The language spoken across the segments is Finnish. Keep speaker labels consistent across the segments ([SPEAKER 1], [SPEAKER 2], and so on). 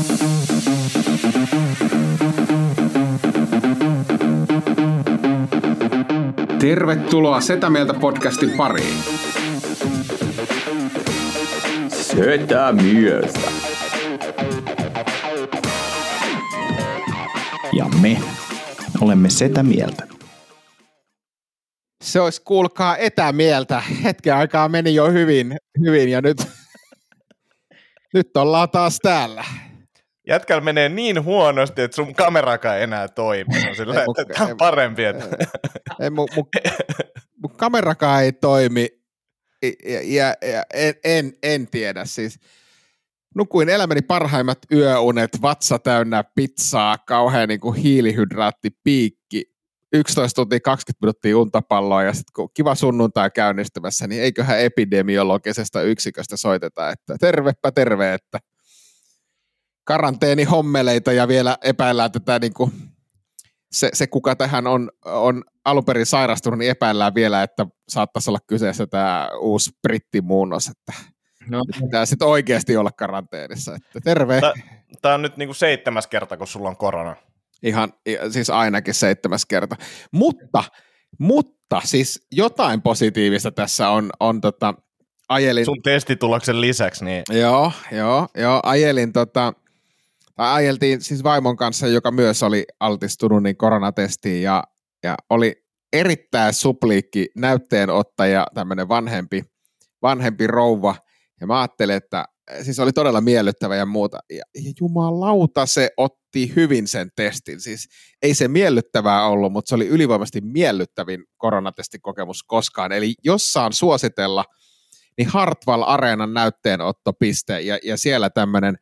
[SPEAKER 1] Tervetuloa Setä Mieltä podcastin pariin.
[SPEAKER 2] Setä Mieltä. Ja me olemme Setä Mieltä.
[SPEAKER 3] Se olisi kuulkaa etämieltä. Hetken aikaa meni jo hyvin ja nyt ollaan taas täällä.
[SPEAKER 4] Jätkällä menee niin huonosti, että sun kamerakaan ei enää toimi. Sillä, että tämä on parempi.
[SPEAKER 3] Mun kamerakaan ei toimi ja en tiedä. Siis nukuin elämäni parhaimmat yöunet, vatsa täynnä pizzaa, kauhean niin kuin hiilihydraattipiikki, 11 tuntia 20 minuuttia untapalloa ja sitten kun kiva sunnuntai käynnistymässä, niin eiköhän epidemiologisesta yksiköstä soiteta, että tervepä terve, että karanteenihommeleita ja vielä epäillään tätä niin kuin se kuka tähän on alun perin sairastunut, niin epäillään vielä, että saattaisi olla kyseessä tämä uusi brittimuunnos, että pitää sitten oikeasti olla karanteenissa, että terve.
[SPEAKER 4] Tämä on nyt niin kuin 7. kerta, kun sulla on korona.
[SPEAKER 3] Ihan, siis ainakin 7. kerta. Mutta siis jotain positiivista tässä on ajelin.
[SPEAKER 4] Sun testituloksen lisäksi, niin.
[SPEAKER 3] Joo, ajeltiin siis vaimon kanssa, joka myös oli altistunut niin koronatestiin ja oli erittäin supliikki näytteenottaja, tämmöinen vanhempi rouva, ja mä ajattelin, että siis oli todella miellyttävä ja muuta, ja jumalauta se otti hyvin sen testin, siis ei se miellyttävää ollut, mutta se oli ylivoimaisesti miellyttävin koronatestikokemus koskaan, eli jos saan suositella, niin Hartwall Areenan näytteenottopiste, ja siellä tämmöinen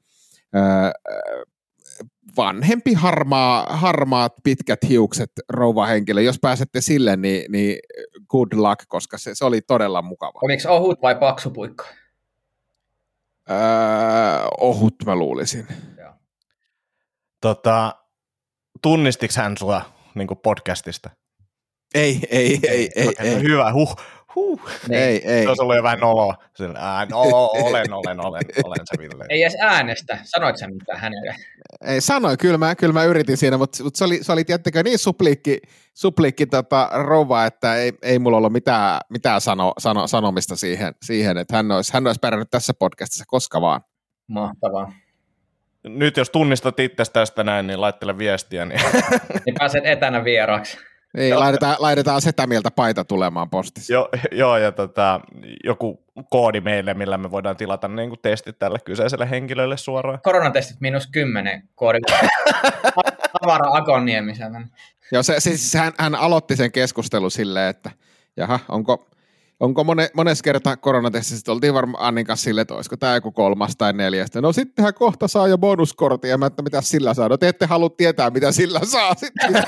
[SPEAKER 3] vanhempi harmaat pitkät hiukset rouvahenkilö, jos pääsette sille, niin good luck, koska se oli todella mukava.
[SPEAKER 5] Oliko ohut vai paksu puikko?
[SPEAKER 3] Ohut mä luulisin.
[SPEAKER 4] Tunnistiko hän sua niin kuin podcastista?
[SPEAKER 3] Ei.
[SPEAKER 4] Hyvä,
[SPEAKER 3] Ei.
[SPEAKER 4] Se olisi ollut jo vähän noloa. Olen se Ville.
[SPEAKER 5] Ei edes äänestä. Sanoit sä mitään hänelle?
[SPEAKER 3] Ei sanoin, kyllä mä yritin siinä, mutta se oli tiettäkö niin supliikki rouva, että ei mulla ollut mitään sanomista siihen, että hän olisi pärjännyt tässä podcastissa koska vaan.
[SPEAKER 5] Mahtavaa.
[SPEAKER 4] Nyt jos tunnistat itsestä tästä näin, niin laittele viestiä. Niin
[SPEAKER 5] pääset etänä vieraaksi.
[SPEAKER 3] Ei, laitetaan Setä Mieltä paita tulemaan postissa.
[SPEAKER 4] Joo, ja joku koodi meille, millä me voidaan tilata niin kuin testit tälle kyseiselle henkilölle suoraan.
[SPEAKER 5] Koronatestit -10 koodi. Tavara Akoniemisen.
[SPEAKER 3] Joo, siis hän aloitti sen keskustelun silleen, että jaha, onko mones kerta koronatestissä, oltiin varmaan Annin kanssa silleen, että olisiko tämä joku 3. tai 4. No sittenhän kohta saa jo bonuskortin, ja mä että mitä sillä saa. No te ette halua tietää, mitä sillä saa sitten.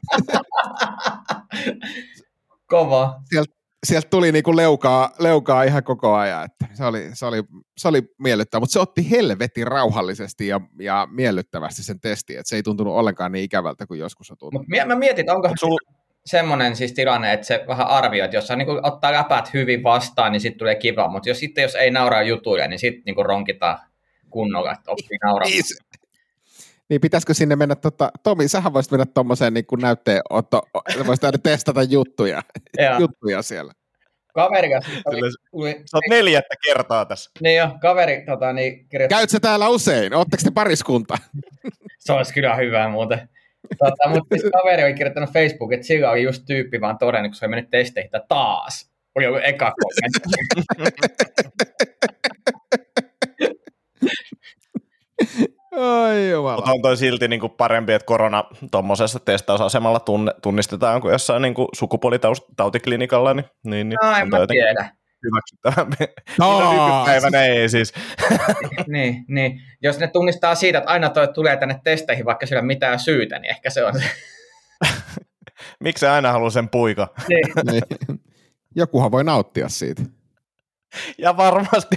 [SPEAKER 5] Kova.
[SPEAKER 3] Sieltä tuli niinku leukaa ihan koko ajan, että se oli miellyttävä, mutta se otti helvetin rauhallisesti ja miellyttävästi sen testin, että se ei tuntunut ollenkaan niin ikävältä kuin joskus on tuntunut.
[SPEAKER 5] Mä mietin, että onko semmoinen siis tilanne, että se vähän arvioi, että jos hän niin ottaa läpät hyvin vastaan, niin sitten tulee kiva, mutta jos ei nauraa jutuille, niin sitten niin ronkitaan kunnolla, että oppii nauramaan.
[SPEAKER 3] Niin pitäisikö sinne mennä, Tomi, sähän voisit mennä tuommoiseen niin näytteenotto, voisit aina testata juttuja siellä.
[SPEAKER 5] Kaveri
[SPEAKER 4] sä oot 4. kertaa tässä.
[SPEAKER 5] Niin jo, kaveri kirjoittaa.
[SPEAKER 3] Käyt sä täällä usein? Ootteko te pariskunta?
[SPEAKER 5] Se olisi kyllä hyvää muuten. Mutta siis kaveri oli kirjoittanut Facebookiin, että sillä oli just tyyppi vaan todennut, kun se oli mennyt testeihin taas. Oli joku eka kommentti.
[SPEAKER 3] Ai jumala.
[SPEAKER 4] Mutta on toi silti niinku parempi, että korona tuommoisessa testausasemalla tunnistetaan kuin jossain niinku sukupuolitautiklinikalla. Niin
[SPEAKER 5] en mä tiedä.
[SPEAKER 4] Hyväksyttävämpi. Nykypäivänä ei siis.
[SPEAKER 5] niin. Jos ne tunnistaa siitä, että aina tulee tänne testeihin, vaikka sillä ei ole mitään syytä, niin ehkä se on se.
[SPEAKER 4] Miksi aina haluaa sen puika?
[SPEAKER 5] Niin.
[SPEAKER 3] Jokuhan voi nauttia siitä.
[SPEAKER 4] Ja varmasti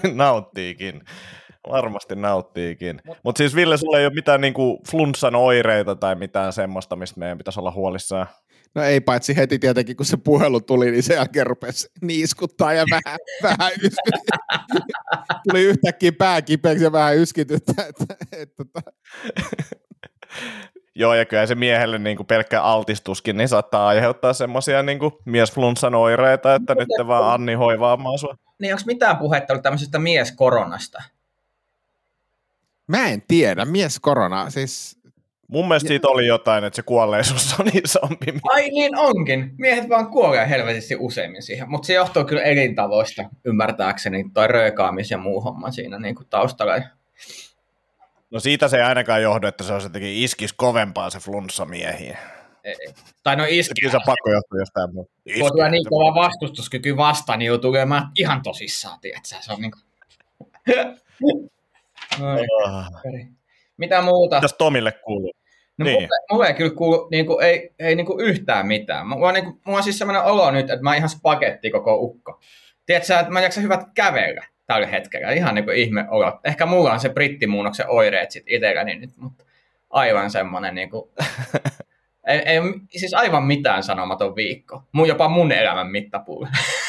[SPEAKER 4] nauttiikin. Mutta siis Ville, sulla ei ole mitään niinku flunssan oireita tai mitään semmoista, mistä meidän pitäisi olla huolissaan?
[SPEAKER 3] No ei, paitsi heti tietenkin, kun se puhelu tuli, niin se jälkeen rupesi niiskuttaa ja vähän yskyttää. Tuli yhtäkkiä pää kipeäksi ja vähän yskytyttä.
[SPEAKER 4] Joo, ja kyllä se miehelle niin kuin pelkkä altistuskin niin saattaa aiheuttaa semmoisia niin miesflunssan oireita, että nyt te vaan Anni hoivaamaan sua.
[SPEAKER 5] Niin onko mitään puhetta ollut tämmöisestä mieskoronasta?
[SPEAKER 3] Mä en tiedä, mieskorona, siis...
[SPEAKER 4] Mun mielestä siitä oli jotain, että se kuolleisuus on isompi.
[SPEAKER 5] Ai niin onkin. Miehet vaan kuolee helvetisti useimmin siihen, mutta se johtuu kyllä elintavoista, ymmärtääkseni, toi röökaamis ja muu homma siinä niin kuin taustalla.
[SPEAKER 4] No siitä se ei ainakaan johdu, että se olisi jotenkin iskis kovempaa se flunssa miehiin.
[SPEAKER 5] Ei. Tai no iskis.
[SPEAKER 4] Kyllä se pakko johtuu jostain muuta.
[SPEAKER 5] Kun tulee niin kova vastustuskyky vastaan, niin joutuu käymään ihan tosissaan, tietsä. Se on niin kuin... Mitä muuta?
[SPEAKER 4] Mitäs Tomille kuuluu?
[SPEAKER 5] No
[SPEAKER 4] niin.
[SPEAKER 5] mulle ei kyllä kuulu, niin kuin, ei niin kuin yhtään mitään. Mulla on siis sellainen olo nyt, että mä oon ihan spagetti koko ukko. Tiedätkö, että mä en jaksa hyvät kävellä tällä hetkellä. Ihan niin kuin ihme olo. Ehkä mulla on se brittimuunnoksen oireet sit itselläni nyt, mutta aivan semmoinen niin kuin... ei siis aivan mitään sanomaton viikko. Jopa mun elämän mittapuulla.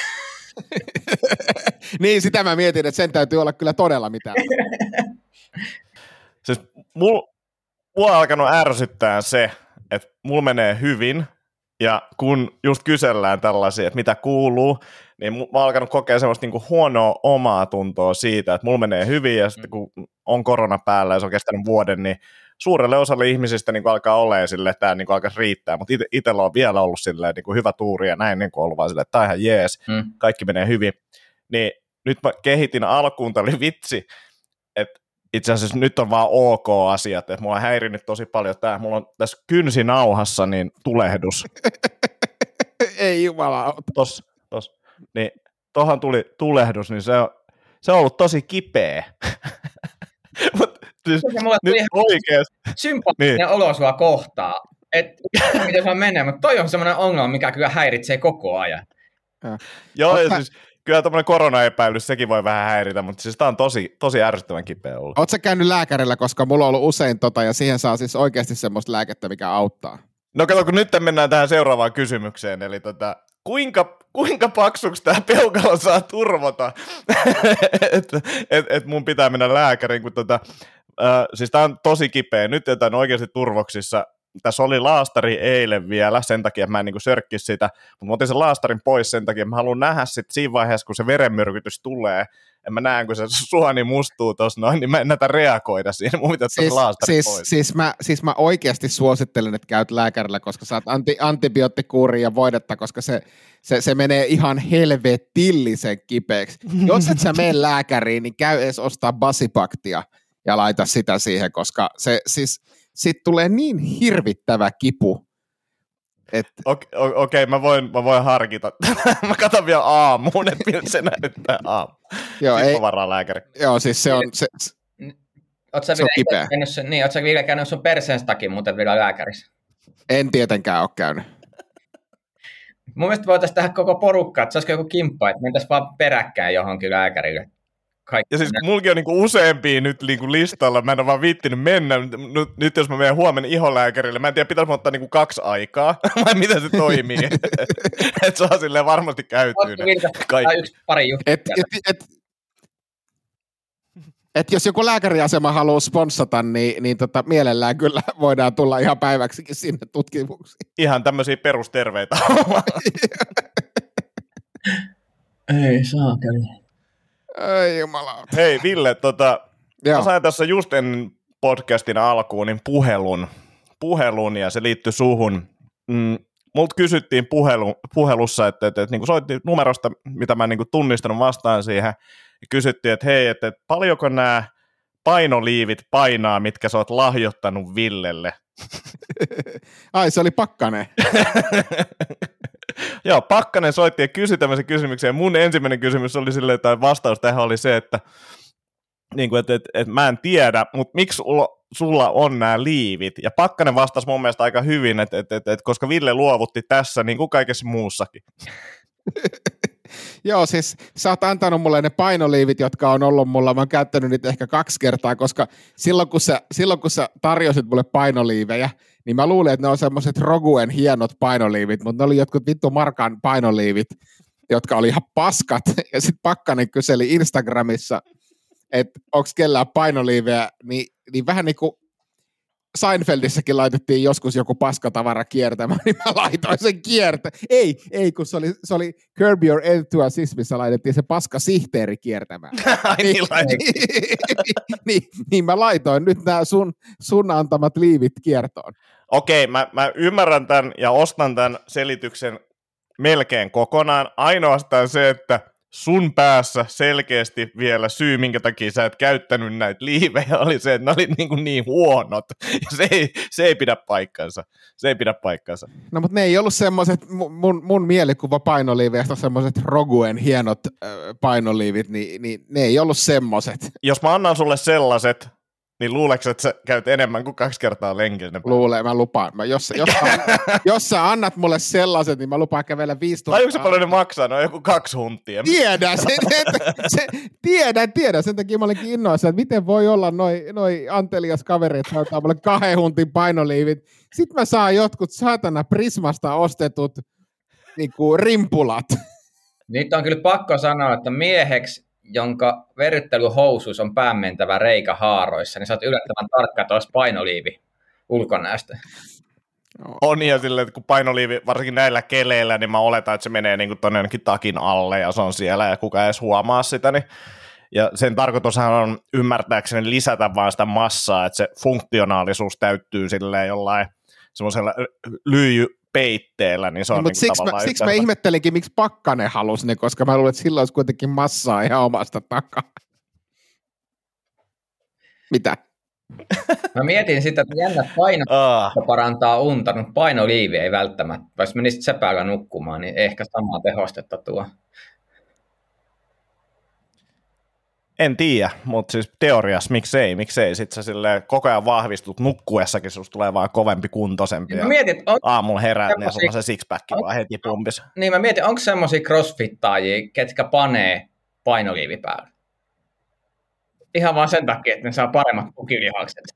[SPEAKER 3] Niin, sitä mä mietin, että sen täytyy olla kyllä todella mitään.
[SPEAKER 4] Siis mulla on alkanut ärsyttää se, että mulla menee hyvin, ja kun just kysellään tällaisia, että mitä kuuluu, niin mä oon alkanut kokea semmoista niinku huonoa omaa tuntoa siitä, että mulla menee hyvin, ja sitten kun on korona päällä ja se on kestänyt vuoden, niin suurelle osalle ihmisistä niin alkaa olemaan silleen, että tämä niin alkaisi riittää, mutta itsellä on vielä ollut silleen, niin hyvä tuuri ja näin niin ollut vaan silleen, että tämä on ihan jees, kaikki menee hyvin. Niin nyt mä kehitin alkuun, tämä oli vitsi, että itse asiassa nyt on vaan ok asiat, että mua on häirinyt tosi paljon tämä, mulla on tässä kynsinauhassa niin tulehdus.
[SPEAKER 3] Ei jumalauta.
[SPEAKER 4] Tossa. Niin tohan tuli tulehdus, niin se on ollut tosi kipeä. Siis nyt oikeasti.
[SPEAKER 5] Sympaattinen niin. Olo sua kohtaa, että miten vaan menee, mutta toi on semmoinen ongelma, mikä kyllä häiritsee koko ajan.
[SPEAKER 4] Joo, ja siis kyllä tämmöinen koronaepäilys, sekin voi vähän häiritä, mutta siis tää on tosi ärsyttävän kipeä ollut.
[SPEAKER 3] Ootko sä käynyt lääkärillä, koska mulla on ollut usein ja siihen saa siis oikeasti semmoista lääkettä, mikä auttaa?
[SPEAKER 4] No kato, kun nyt mennään tähän seuraavaan kysymykseen, eli kuinka paksuksi tämä peukalo saa turvata, että mun pitää mennä lääkäriin, kun siis tää on tosi kipeä, nyt jätän oikeasti turvoksissa. Tässä oli laastari eilen vielä, sen takia mä en niin sörkkisi sitä, mutta mä otin sen laastarin pois sen takia, mä haluan nähdä sitten siinä vaiheessa, kun se verenmyrkytys tulee, en mä näen, kun se suoni mustuu tuossa noin, niin mä en näitä reagoida siihen, mun pitää ottaa laastari pois.
[SPEAKER 3] Siis mä oikeasti suosittelen, että käyt lääkärillä, koska saat antibioottikuuria ja voidetta, koska se menee ihan helvetillisen kipeäksi. Jos et sä mene lääkäriin, niin käy edes ostaa basipaktia ja laita sitä siihen, koska se siis... Sitten tulee niin hirvittävä kipu.
[SPEAKER 4] Okei, mä voin harkita. Mä katson vielä aamuun, että miltä se näyttää aamu.
[SPEAKER 3] Joo,
[SPEAKER 4] sitten mä varaan lääkäri.
[SPEAKER 3] Joo, siis se on kipeä.
[SPEAKER 5] Ootko sä vielä käynyt sun perseen takia muuten vielä lääkärissä?
[SPEAKER 3] En tietenkään ole käynyt.
[SPEAKER 5] Mun mielestä voitaisiin tehdä koko porukka, että se olisiko joku kimppa, että mentäisiin vaan peräkkäin johonkin lääkärille.
[SPEAKER 4] Ja siis mullakin on niinku useampia nyt niinku listalla, mä en ole vaan viittinyt mennä. Nyt jos mä menen huomenna iholääkärille, mä en tiedä, pitäisi ottaa niinku 2 aikaa, vai miten se toimii. Että saa silleen varmasti käytyy ne kaikki.
[SPEAKER 5] Yksi pari juttua.
[SPEAKER 3] Et jos joku lääkäriasema haluaa sponssata, niin mielellään kyllä voidaan tulla ihan päiväksikin sinne tutkimuksiin.
[SPEAKER 4] Ihan tämmöisiä perusterveitä.
[SPEAKER 5] Ei saa käydä.
[SPEAKER 3] Ei jumalauta.
[SPEAKER 4] Hei Ville, mä sain tässä just ennen podcastin alkuun niin puhelun ja se liittyi suhun. Multa kysyttiin puhelussa, että niin soitti numerosta, mitä mä en niin tunnistanut vastaan siihen, ja kysyttiin, että hei, että paljonko nämä painoliivit painaa, mitkä sä oot lahjoittanut Villelle?
[SPEAKER 3] Ai, se oli Pakkanen.
[SPEAKER 4] Joo, Pakkanen soitti ja kysyi tämmöisen kysymyksen, ja mun ensimmäinen kysymys oli silleen, tai vastaus tähän oli se, että niin kuin, että mä en tiedä, mutta miksi sulla on nämä liivit? Ja Pakkanen vastasi mun mielestä aika hyvin, että koska Ville luovutti tässä, niin kuin kaikessa muussakin.
[SPEAKER 3] Joo, siis sä oot antanut mulle ne painoliivit, jotka on ollut mulla, mä oon käyttänyt niitä ehkä 2 kertaa, koska silloin kun sä tarjosit mulle painoliivejä, niin mä luulin, että ne on semmoiset Roguen hienot painoliivit, mutta ne oli jotkut vittu Markan painoliivit, jotka oli ihan paskat, ja sitten Pakkanen kyseli Instagramissa, että onko kellään painoliivejä, niin vähän niin kuin Seinfeldissäkin laitettiin joskus joku paskatavara kiertämään, niin mä laitoin sen Ei, kun se oli Curb Your Enthusiasm, missä laitettiin se paskasihteeri kiertämään. niin mä laitoin nyt nämä sun antamat liivit kiertoon.
[SPEAKER 4] Okei, mä ymmärrän tämän ja ostan tämän selityksen melkein kokonaan. Ainoastaan se, että sun päässä selkeästi vielä syy, minkä takia sä et käyttänyt näitä liivejä, oli se, että ne oli niin huonot. Ja se ei pidä paikkansa. Se ei pidä paikkansa.
[SPEAKER 3] No, mutta ne ei ollut semmoiset, mun mielikuva painoliiveistä, semmoiset Roguen hienot painoliivit, niin ne ei ollut semmoiset.
[SPEAKER 4] Jos mä annan sulle sellaiset, niin luuleeko, että sä käyt enemmän kuin 2 kertaa lenkillä?
[SPEAKER 3] Mä lupaan. Jos sä annat mulle sellaiset, niin mä lupaan kävellä 5 000.
[SPEAKER 4] Tajuuko paljon ne maksaa? No joku 2 huntia.
[SPEAKER 3] Tiedän. Sen takia mä olinkin innoissa, että miten voi olla noi antelias kaverit, että ottaa mulle 2 huntin painoliivit. Sitten mä saan jotkut saatana Prismasta ostetut niinku rimpulat.
[SPEAKER 5] Nyt on kyllä pakko sanoa, että mieheksi, jonka verryttelyhousuus on päänmentävä reikä haaroissa, niin sä oot yllättävän tarkka tuossa painoliivi ulkonäöstä.
[SPEAKER 4] On ja silleen, että kun painoliivi, varsinkin näillä keleillä, niin mä oletan, että se menee niin tuonne ainakin takin alle ja se on siellä ja kukaan ei edes huomaa sitä. Niin. Ja sen tarkoitushan on ymmärtääkseni lisätä vaan sitä massaa, että se funktionaalisuus täyttyy silleen jollain semmoisella lyijypeitteellä, niin se on niin tavallaan
[SPEAKER 3] siksi mä ihmettelinkin, miksi Pakkanen halusi ne, koska mä luulen, että sillä olisi kuitenkin massaa ihan omasta takaa. Mitä?
[SPEAKER 5] Mä mietin sitä, että jännät paino parantaa unta, mutta painoliivi ei välttämättä. Jos menisit sepäällä nukkumaan, niin ehkä samaa tehostetta tuo.
[SPEAKER 4] En tiedä, mutta siis teoriassa miksei. Sitten sä silleen koko ajan vahvistut nukkuessakin, susta tulee vaan kovempi kuntoisempi.
[SPEAKER 5] Mä mietin,
[SPEAKER 4] aamulla herät, niin sulla se sixpack vaan heti pumpis.
[SPEAKER 5] Niin mä mietin, onko semmosia crossfittaajia, ketkä panee painoliivi päälle? Ihan vaan sen takia, että ne saa paremmat tukilihakset.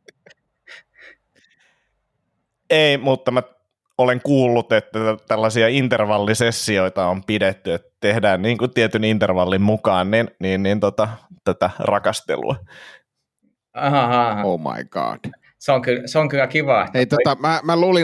[SPEAKER 5] Ei,
[SPEAKER 4] mutta mä olen kuullut, että tällaisia intervallisessioita on pidetty, että tehdään niin kuin tietyn intervallin mukaan tätä rakastelua.
[SPEAKER 5] Aha.
[SPEAKER 3] Oh my god.
[SPEAKER 5] Se on kyllä kiva.
[SPEAKER 3] Hei, mä luulin,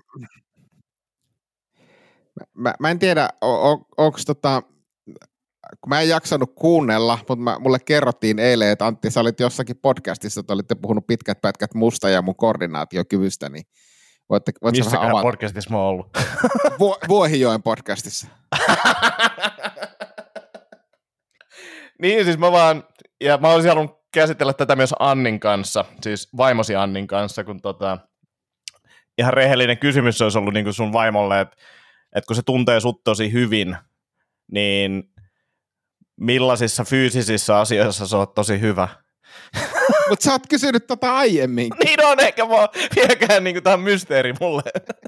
[SPEAKER 3] mä en tiedä, onko kun mä en jaksanut kuunnella, mutta mulle kerrottiin eilen, että Antti, sä olit jossakin podcastissa, että olitte puhunut pitkät pätkät musta ja mun koordinaatiokyvystä, niin
[SPEAKER 4] missäkään podcastissa mä oon ollut?
[SPEAKER 3] Vuohijoen podcastissa.
[SPEAKER 4] Niin, siis mä olisin halunnut käsitellä tätä myös Annin kanssa, siis vaimosi Annin kanssa, kun ihan rehellinen kysymys olisi ollut niin kuin sun vaimolle, että kun se tuntee sut tosi hyvin, niin millaisissa fyysisissä asioissa se on tosi hyvä?
[SPEAKER 3] Mutta sä oot kysynyt aiemmin.
[SPEAKER 4] Niin on, eikä mä vieläkään niin tämä mysteeri mulle.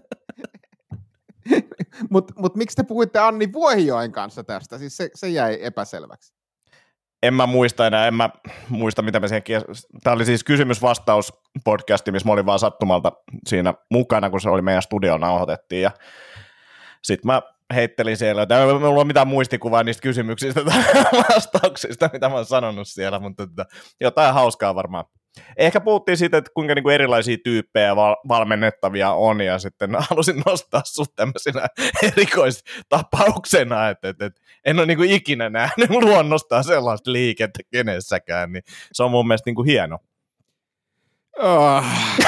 [SPEAKER 3] Mut miksi te puhuitte Anni Vuohijoen kanssa tästä? Siis se jäi epäselväksi.
[SPEAKER 4] En mä muista enää, mitä me siihen Tämä oli siis kysymys-vastaus-podcasti, missä mä olin vaan sattumalta siinä mukana, kun se oli meidän studio nauhoitettiin. Ja sitten mä heittelin siellä, että ei mulla ole mitään muistikuvaa niistä kysymyksistä tai vastauksista, mitä mä oon sanonut siellä, mutta jotain hauskaa varmaan. Ehkä puhuttiin siitä, että kuinka niinku erilaisia tyyppejä valmennettavia on, ja sitten halusin nostaa sut tämmöisenä erikoistapauksena, että en ole niinku ikinä nähnyt luonnostaan sellaista liikettä kenessäkään, niin se on mun mielestä niinku hieno.
[SPEAKER 3] Oh.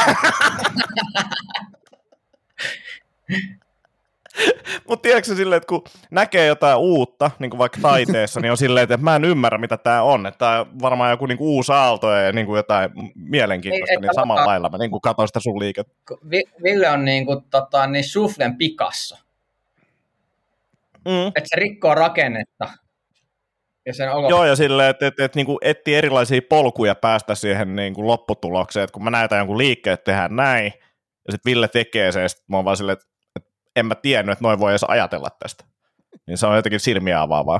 [SPEAKER 4] Mutta tiedätkö silleen, että kun näkee jotain uutta, niin kuin vaikka taiteessa, niin on silleen, että mä en ymmärrä, mitä tämä on. Että tämä on varmaan joku niin kuin uusi aalto ja niin kuin jotain mielenkiintoista, niin samalla lailla mä niin kuin katsoin sitä sun liikettä.
[SPEAKER 5] Ville on niin kuin, niin Soufflen Picasso. Että se rikkoo rakennetta. Ja sen
[SPEAKER 4] Joo, ja silleen, että niin kuin etsii erilaisia polkuja päästä siihen niin kuin lopputulokseen. Että kun mä näytän jonkun liikkeen, että tehdään näin, ja sitten Ville tekee sen, ja sitten mä oon vaan silleen, että en mä tiennyt, että noin voi edes ajatella tästä. Niin se on jotenkin silmiä avaavaa.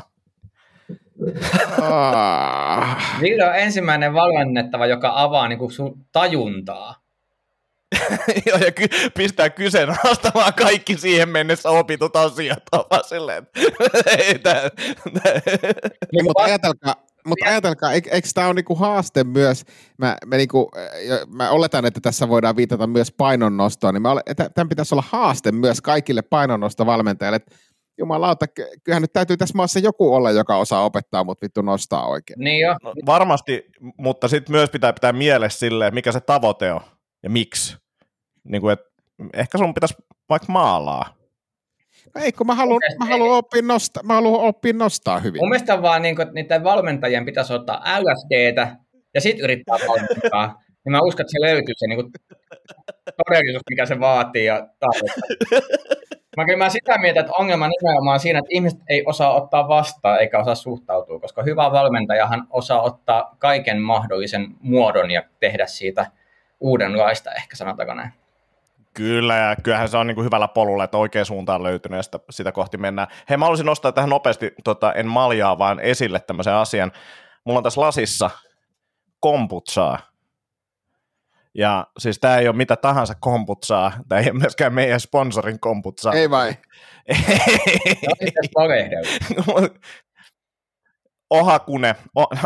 [SPEAKER 5] Ville on ensimmäinen valmennettava, joka avaa niin kuin sun tajuntaa.
[SPEAKER 4] Joo, ja pistää kyseenalaistamaan kaikki siihen mennessä opitut asiat. Silleen,
[SPEAKER 3] niin, mutta mutta ajatelkaa, eikö tämä ole niinku haaste myös, mä oletan, että tässä voidaan viitata myös painonnostoon, niin tämän pitäisi olla haaste myös kaikille painonnostovalmentajille, että jumalauta, kyllähän nyt täytyy tässä maassa joku olla, joka osaa opettaa, mutta vittu nostaa oikein.
[SPEAKER 5] Niin jo.
[SPEAKER 4] No, varmasti, mutta sitten myös pitää mielessä silleen, mikä se tavoite on ja miksi. Niin kuin, että ehkä sun pitäisi vaikka maalaa.
[SPEAKER 3] Ei, kun mä haluan oppia nostaa hyvin.
[SPEAKER 5] Mun mielestä vaan niin kuin, että niiden valmentajien pitäisi ottaa LSDtä ja sitten yrittää valmentaa. Niin mä uskon, että se löytyy se niin kuin todellisuus, mikä se vaatii ja tarvitaan. Mä sitä mieltä, että ongelma nimenomaan siinä, että ihmiset ei osaa ottaa vastaan eikä osaa suhtautua, koska hyvä valmentajahan osaa ottaa kaiken mahdollisen muodon ja tehdä siitä uudenlaista, ehkä sanotaanko näin.
[SPEAKER 4] Kyllä, ja kyllähän se on niin kuin hyvällä polulla, että oikea suunta on löytynyt ja sitä kohti mennään. Hei, mä haluaisin nostaa tähän nopeasti, en maljaa, vaan esille tämmöisen asian. Mulla on tässä lasissa kombutsaa. Ja siis tää ei ole mitä tahansa kombutsaa, tää ei ole myöskään meidän sponsorin kombutsaa.
[SPEAKER 3] Ei vai?
[SPEAKER 4] Ohakune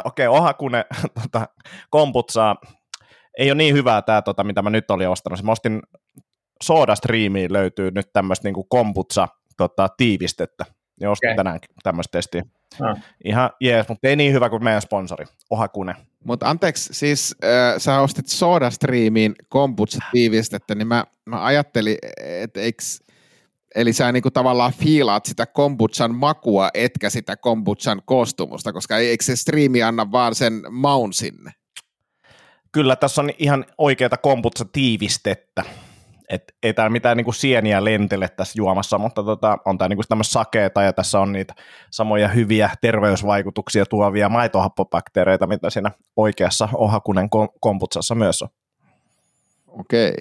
[SPEAKER 4] kombutsaa. Ei ole niin hyvää tää, mitä mä nyt olin ostanut. Mä ostin SodaStreamiin, löytyy nyt tämmöistä niinku kombutsa tiivistettä. Ja ostin tänään tämmöistä testiä. Ihan jees, mutta ei niin hyvä kuin meidän sponsori, Ohakune.
[SPEAKER 3] Mutta anteeksi, siis sä ostit SodaStreamiin kombucha-tiivistettä, niin mä ajattelin, että eli sä niinku tavallaan fiilaat sitä kombuchan makua, etkä sitä kombuchan koostumusta, koska eikö se striimi anna vaan sen maun sinne?
[SPEAKER 4] Kyllä, tässä on ihan oikeata kombucha-tiivistettä. Ei täällä mitään niinku sieniä lentele tässä juomassa, mutta on tää niinku tämmöistä sakeeta ja tässä on niitä samoja hyviä terveysvaikutuksia tuovia maitohappobakteereita, mitä siinä oikeassa Ohakunen kombutsassa myös on.
[SPEAKER 3] Okei.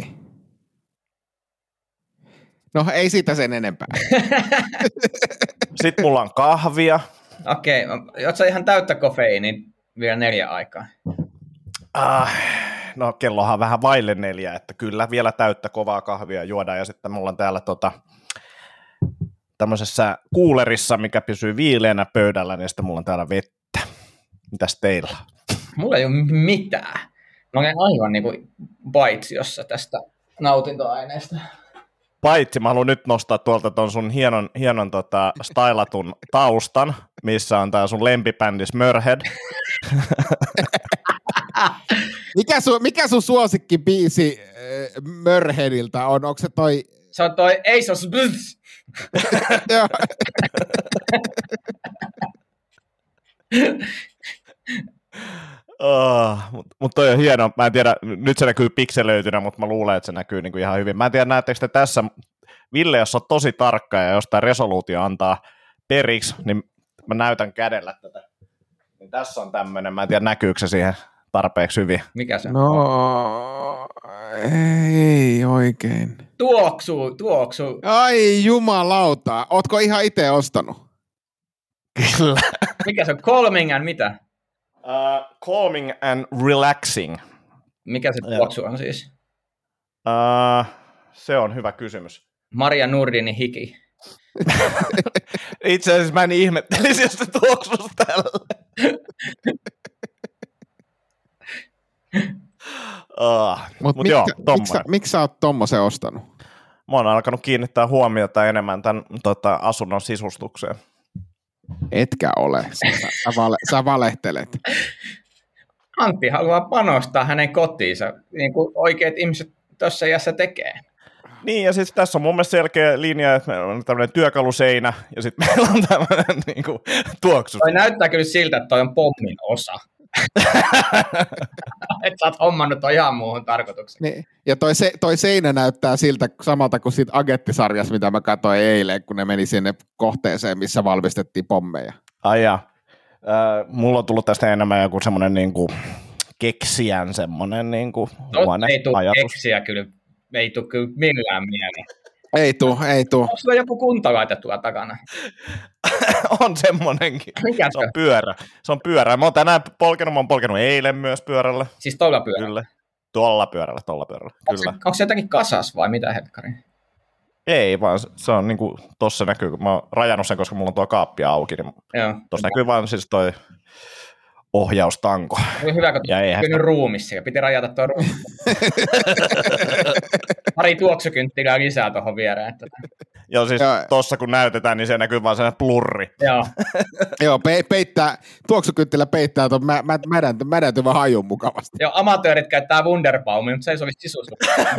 [SPEAKER 3] No ei siitä sen enempää.
[SPEAKER 4] Sitten mulla on kahvia.
[SPEAKER 5] Okei, ootko sä ihan täyttä kofeiini vielä 4 aikaa?
[SPEAKER 4] No kellohan vähän vaille 4, että kyllä vielä täyttä kovaa kahvia juodaan ja sitten mulla on täällä tämmöisessä kuulerissa, mikä pysyy viileänä pöydällä, niin sitten mulla on täällä vettä. Mitäs teillä?
[SPEAKER 5] Mulla ei ole mitään. Mä olen aivan niin kuin baitsiossa tästä nautintoaineesta.
[SPEAKER 4] Paitsi mä haluan nyt nostaa tuolta ton sun hienon stylatun taustan, missä on tää sun lempibändi Smörhead.
[SPEAKER 3] Mikä sun suosikkibiisi Mörheadiltä on? Onko se toi?
[SPEAKER 5] Se on toi Ace of Spades.
[SPEAKER 4] Mutta toi on hieno. Mä en tiedä, nyt se näkyy pikselöitynä, mutta mä luulen, että se näkyy niinku ihan hyvin. Mä en tiedä, näettekö te tässä, Ville, jos on tosi tarkka ja jos tää resoluutio antaa periksi, niin mä näytän kädellä tätä. Niin tässä on tämmönen, mä en tiedä, näkyykö se siihen tarpeeksi hyvin.
[SPEAKER 5] Mikä se on?
[SPEAKER 3] No, ei oikein.
[SPEAKER 5] Tuoksuu.
[SPEAKER 3] Ai jumalauta, ootko ihan itse ostanut?
[SPEAKER 4] Kyllä.
[SPEAKER 5] Mikä se on? Calming and mitä?
[SPEAKER 4] Calming and relaxing.
[SPEAKER 5] Mikä se tuoksu on siis?
[SPEAKER 4] Se on hyvä kysymys.
[SPEAKER 5] Maria Nurdinin hiki.
[SPEAKER 4] Itse asiassa mä en ihmettelisi, jos se tuoksuisi tälle.
[SPEAKER 3] Mutta
[SPEAKER 4] joo,
[SPEAKER 3] miksi sä oot tommosen ostanut?
[SPEAKER 4] Mä oon alkanut kiinnittää huomiota enemmän tämän asunnon sisustukseen.
[SPEAKER 3] Etkä ole. Sä valehtelet.
[SPEAKER 5] Antti haluaa panostaa hänen kotiinsa, niin kuin oikeat ihmiset tuossa iässä tekee.
[SPEAKER 4] Niin, ja siis tässä on mun mielestä selkeä linja, että meillä on tämmöinen työkaluseinä, ja sitten meillä on tämmöinen niin kuin tuoksu.
[SPEAKER 5] Toi näyttää kyllä siltä, että toi on pommin osa. Että sä oot hommannut toi ihan muuhun tarkoitukseen.
[SPEAKER 3] Niin. Ja toi seinä näyttää siltä samalta kuin siitä Agetti-sarjassa, mitä mä katsoin eilen, kun ne meni sinne kohteeseen, missä valmistettiin pommeja.
[SPEAKER 4] Ai jaa. Mulla on tullut tästä enemmän joku semmoinen niinku keksijän semmoinen niinku
[SPEAKER 5] ei tule keksiä kyllä. Ei tule kyllä millään mieleen.
[SPEAKER 3] Ei tuu.
[SPEAKER 5] Onko sulla joku kuntalaite tuolla takana?
[SPEAKER 4] On semmonenkin.
[SPEAKER 5] Mikä
[SPEAKER 4] se on pyörä. Se on pyörä. Mä oon tänään polkenut eilen myös pyörällä.
[SPEAKER 5] Siis tuolla pyörällä?
[SPEAKER 4] Kyllä. Tuolla pyörällä. Kyllä.
[SPEAKER 5] Onko se jotakin kasas vai mitä, Helkkari?
[SPEAKER 4] Ei, vaan se on niinku, tossa näkyy, mä oon rajannut sen, koska mulla on tuo kaappi auki, niin tossa näkyy vaan siis toi ohjaustanko.
[SPEAKER 5] Oli hyvä, kun on ruumissa ja piti rajata tuo ruumi. Pari tuoksukynttilää lisää tuohon viereen.
[SPEAKER 4] Joo, siis tossa kun näytetään, niin se näkyy vaan sellainen plurri.
[SPEAKER 5] Joo.
[SPEAKER 3] Joo, tuoksukynttilä peittää tuon mädäntyvän hajun mukavasti.
[SPEAKER 5] Joo, amatöörit käyttää Wunderbaumia, mutta se ei sovi sisustukseen.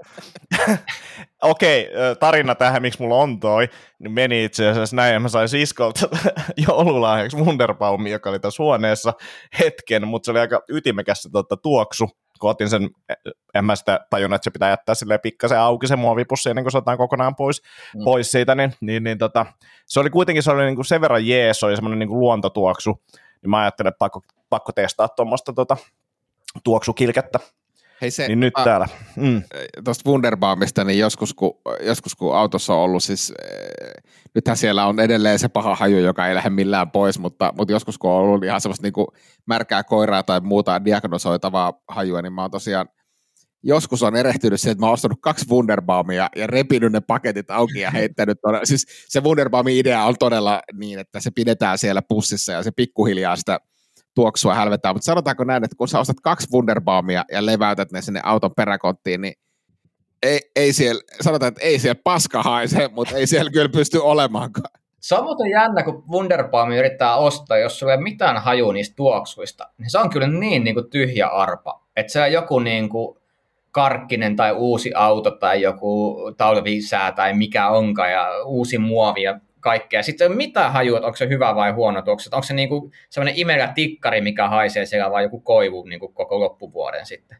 [SPEAKER 4] Okei, tarina tähän, miksi mulla on toi, niin meni itse asiassa näin, mä sain siskolta joululahjaksi Wunderbaumia, joka oli tässä huoneessa hetken, mutta se oli aika ytimekäs se tuoksu, kun otin sen, en mä sitä tajunnut, että se pitää jättää silleen pikkasen auki se muovipussi ennen kuin se otetaan kokonaan pois siitä, se oli kuitenkin niin kuin sen verran jees, se oli semmoinen niin kuin luontotuoksu, niin mä ajattelin, että pakko testaa tuommoista tuoksukilkettä.
[SPEAKER 3] Hei se,
[SPEAKER 4] niin nyt täällä.
[SPEAKER 3] Tuosta Wunderbaumista, niin joskus kun autossa on ollut, siis nythän siellä on edelleen se paha haju, joka ei lähde millään pois, mutta joskus kun on ollut ihan semmoista niin kuin märkää koiraa tai muuta diagnosoitavaa hajua, niin mä oon tosiaan joskus on erehtynyt siihen, että mä oon ostanut 2 Wunderbaumia ja repinyt ne paketit auki ja heittänyt. Siis se Wunderbaumin idea on todella niin, että se pidetään siellä pussissa ja se pikkuhiljaa sitä tuoksua hälvetään, mutta sanotaanko näin, että kun sä ostat 2 Wunderbaumia ja leväytät ne sinne auton peräkonttiin, niin sanotaan, että ei siellä paska haise, mutta ei siellä kyllä pysty olemaankaan.
[SPEAKER 5] Se on muuten jännä, kun Wunderbaumi yrittää ostaa, jos sulla ei ole mitään haju niistä tuoksuista, niin se on kyllä niin kuin tyhjä arpa, että se on joku niin kuin karkkinen tai uusi auto tai joku talvisää tai mikä onkaan ja uusi muovi ja kaikkea. Sitten ei ole mitään hajua, että onko se hyvä vai huono tuoksu. Onko se niinku sellainen imelä tikkari, mikä haisee siellä, vai joku koivu niinku koko loppuvuoden sitten.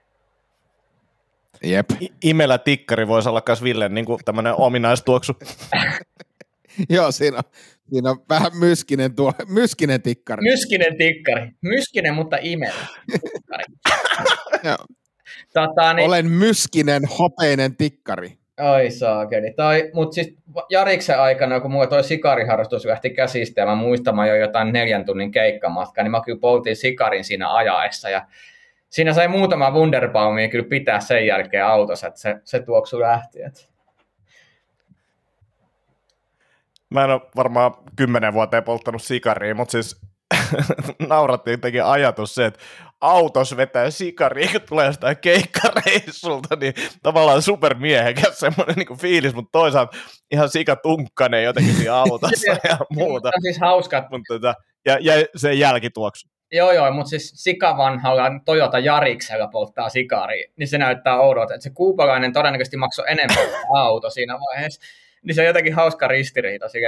[SPEAKER 3] Jep.
[SPEAKER 4] Imelä tikkari voisi olla myös Villen niinku tämmöinen ominaistuoksu.
[SPEAKER 3] Joo, siinä on vähän myskinen tikkari.
[SPEAKER 5] Myskinen tikkari. Myskinen, mutta imelä tikkari.
[SPEAKER 3] Joo. Olen myskinen, hopeinen tikkari.
[SPEAKER 5] Ai saakeli. Mutta siis Jariksen aikana, kun mulla toi sikariharrastus lähti käsistä ja mä muistan, mä jo jotain 4 tunnin keikkamatkaa, niin mä kyllä poltin sikarin siinä ajaessa. Ja siinä sai muutama Wunderbaumia kyllä pitää sen jälkeen autossa, että se tuoksu lähti.
[SPEAKER 4] Mä en ole varmaan 10 vuoteen polttanut sikaria, mutta siis nauratti jotenkin ajatus se, että autos vetää sikaria, kun tulee jostain keikkareissulta, niin tavallaan supermiehekäs semmoinen niin fiilis, mutta toisaalta ihan sikatunkkainen jotenkin siinä autossa ja muuta.
[SPEAKER 5] On siis hauska.
[SPEAKER 4] Ja se jälkituoksu.
[SPEAKER 5] Joo, mutta siis sikavanhalla Toyota Jariksella polttaa sikaria, niin se näyttää oudolta, että se kuupalainen todennäköisesti maksoi enemmän auto siinä vaiheessa. Niin se on jotenkin hauska ristiriita siihen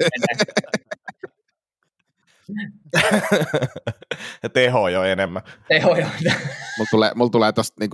[SPEAKER 4] ja teho jo enemmän.
[SPEAKER 5] Teho jo.
[SPEAKER 3] Mulla tulee tosta niinku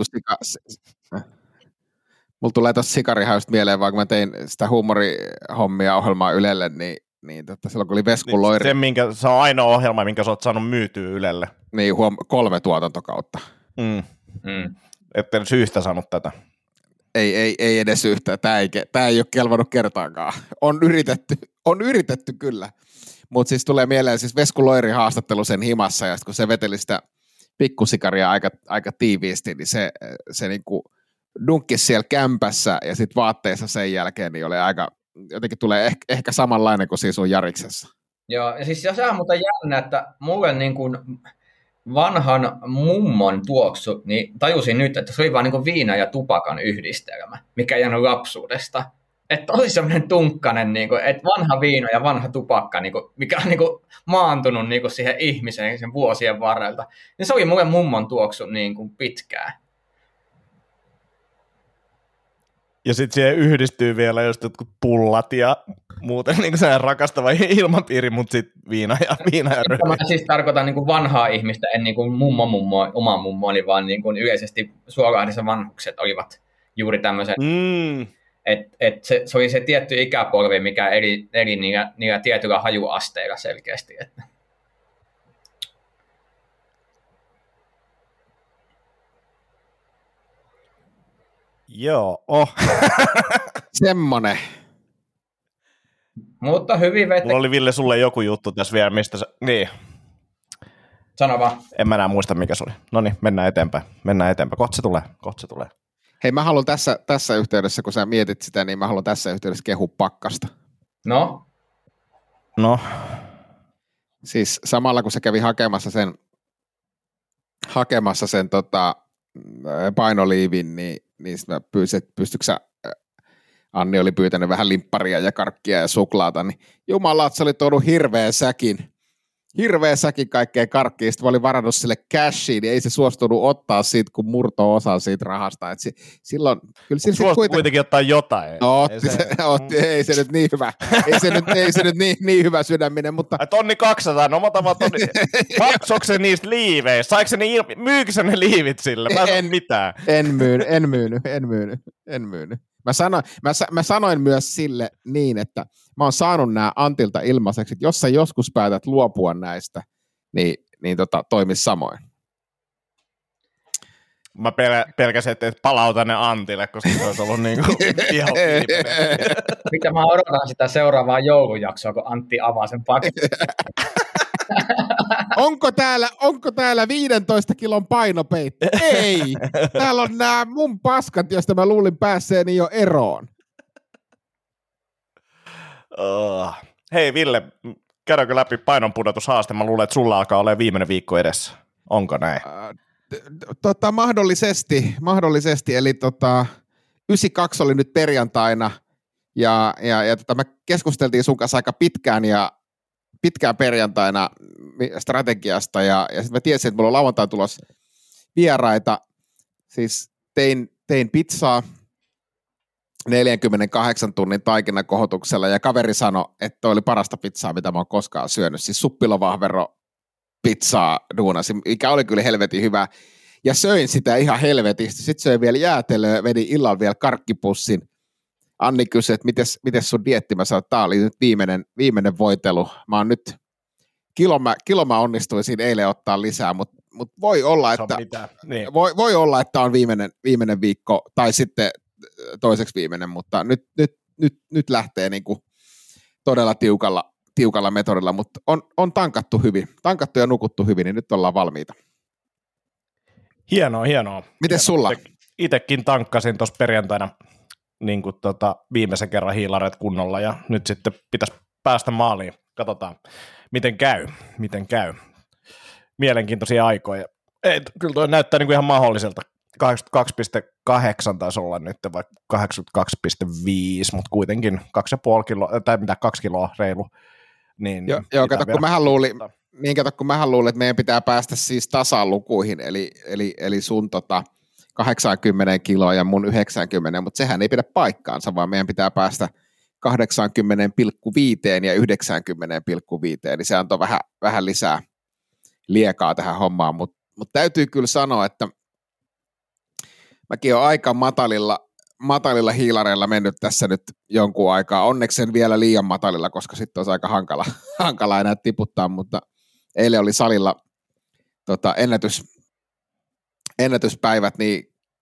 [SPEAKER 3] mulla tulee tosta sikarihajusta mieleen, vaan kun mä tein sitä huumorihommia ohjelmaa Ylelle, niin silloin kun oli Vesku Loiri.
[SPEAKER 4] Se on ainoa ohjelma, minkä sä oot saanut myytyä Ylelle.
[SPEAKER 3] Niin, 3 tuotantokautta.
[SPEAKER 4] Etten syystä saanut tätä.
[SPEAKER 3] Ei edes yhtään. Tämä ei ole kelvannut kertaakaan. On yritetty kyllä. Mutta siis tulee mieleen siis Vesku Loirin haastattelu sen himassa, ja kun se veteli sitä pikkusikaria aika tiiviisti, niin se niinku dunkkisi siellä kämpässä ja sitten vaatteessa sen jälkeen, niin oli aika, jotenkin tulee ehkä samanlainen kuin siis sun Jariksessa.
[SPEAKER 5] Joo, ja siis se on muuten jännä, että mulle niin kuin vanhan mummon tuoksu, niin tajusin nyt, että se oli vaan niin kuin viina ja tupakan yhdistelmä, mikä ei jäänyt lapsuudesta. Että oli semmoinen tunkkanen, niin kuin, että vanha viina ja vanha tupakka, niin kuin, mikä on niin kuin maantunut niin kuin siihen ihmiseen sen vuosien varrelta. Niin se oli mulle mummon tuoksu niin kuin pitkään.
[SPEAKER 4] Ja sitten siihen yhdistyy vielä just jotkut pullat ja muuten niin se rakastava ilmapiiri, mutta sitten viina ja rööri.
[SPEAKER 5] Mä siis tarkoitan niin kuin vanhaa ihmistä, en niin kuin oma mummoni, vaan niin kuin yleisesti Suolahdessa vanhukset olivat juuri tämmöisen. Se oli se tietty ikäpolvi, mikä eli niillä tietyillä hajuasteilla selkeästi. Että.
[SPEAKER 4] Joo.
[SPEAKER 3] Semmonen.
[SPEAKER 5] Mutta hyvin vete.
[SPEAKER 4] Mulla oli Ville sulle joku juttu tässä vielä, mistä sä. Niin.
[SPEAKER 5] Sano vaan.
[SPEAKER 4] En mä enää muista, mikä se oli. No niin, mennään eteenpäin. Kohta se tulee.
[SPEAKER 3] Hei, mä haluan tässä yhteydessä, kun sä mietit sitä, niin mä haluan tässä yhteydessä kehua pakkasta.
[SPEAKER 5] No?
[SPEAKER 3] siis samalla kun se kävi hakemassa sen painoliivin, niin mä pyysin, että pystytkö sä, Anni oli pyytänyt vähän limpparia ja karkkia ja suklaata, niin jumala, se oli tuonut hirveä säkin kaikkea karkkia, sitten mä olin varannut sille cashiin, niin ei se suostunut ottaa siitä, kun murto-osa siitä rahasta, että silloin, kyllä sillä
[SPEAKER 4] kuitenkin ottaa jotain.
[SPEAKER 3] No, ei se nyt niin hyvä, ei se nyt niin hyvä sydäminen, mutta...
[SPEAKER 4] Tonni 200, no mä otan tonni, maksoiko se niistä liiveistä, saiko se myykö se ne liivit sille, mä en sanon mitään.
[SPEAKER 3] En myynyt. Mä sanoin myös sille niin, että mä oon saanut nämä Antilta ilmaiseksi, että jos sä joskus päätät luopua näistä, niin toimis samoin.
[SPEAKER 4] Mä pelkäsin, että palauta ne Antille, koska se olisi ollut niin kuin ihan
[SPEAKER 5] Mitä mä odotan sitä seuraavaa joulujaksoa, kun Antti avaa sen pakin.
[SPEAKER 3] Onko täällä 15 kilon painopeitto? Ei! Täällä on nämä mun paskat, joista mä luulin päässeeni jo eroon.
[SPEAKER 4] Hei Ville, käydäänkö läpi painonpudotushaaste? Mä luulen, että sulla alkaa olemaan viimeinen viikko edessä. Onko näin?
[SPEAKER 3] Mahdollisesti. Eli 92 oli nyt perjantaina, ja me keskusteltiin sun kanssa aika pitkään perjantaina strategiasta, ja sitten mä tiesin, että mulla on lauantai tulossa vieraita. Siis tein pizzaa 48 tunnin taikinakohotuksella, ja kaveri sanoi, että toi oli parasta pizzaa, mitä mä oon koskaan syönyt. Siis suppilovahvero pizzaa duunasin, mikä oli kyllä helvetin hyvä. Ja söin sitä ihan helvetistä. Sitten söin vielä jäätelöä, vedin illalla vielä karkkipussin. Anni kysyi, että mites sun dieetti? Mä sanoin, että tää oli nyt viimeinen voitelu. Mä oon nyt, kilo mä onnistuin siinä eilen ottaa lisää, mutta voi olla, että niin. voi olla, että on viimeinen viikko, tai sitten toiseksi viimeinen, mutta nyt lähtee niinku todella tiukalla metodilla, mutta on tankattu ja nukuttu hyvin, niin nyt ollaan valmiita.
[SPEAKER 4] Hienoa.
[SPEAKER 3] Miten sulla?
[SPEAKER 4] Itekin tankkasin tuossa perjantaina niin kuin viimeisen kerran hiilareet kunnolla, ja nyt sitten pitäisi päästä maaliin. Katsotaan, miten käy. Mielenkiintoisia aikoja. Kyllä tuo näyttää niin kuin ihan mahdolliselta. 82,8 taisi olla nyt, vaikka 82,5, mutta kuitenkin 2,5 kiloa, tai mitä 2 kiloa reilu. Niin
[SPEAKER 3] joo, kato, kun mähän luulin, että meidän pitää päästä siis tasaan lukuihin, eli sun 80 kiloa ja mun 90, mutta sehän ei pidä paikkaansa, vaan meidän pitää päästä 80,5 ja 90,5, niin se antoi vähän lisää liekaa tähän hommaan, mutta täytyy kyllä sanoa, että mäkin olen aika matalilla hiilareilla mennyt tässä nyt jonkun aikaa, onneksi en vielä liian matalilla, koska sitten olisi aika hankala enää tiputtaa, mutta eilen oli salilla ennätyspäivät, niin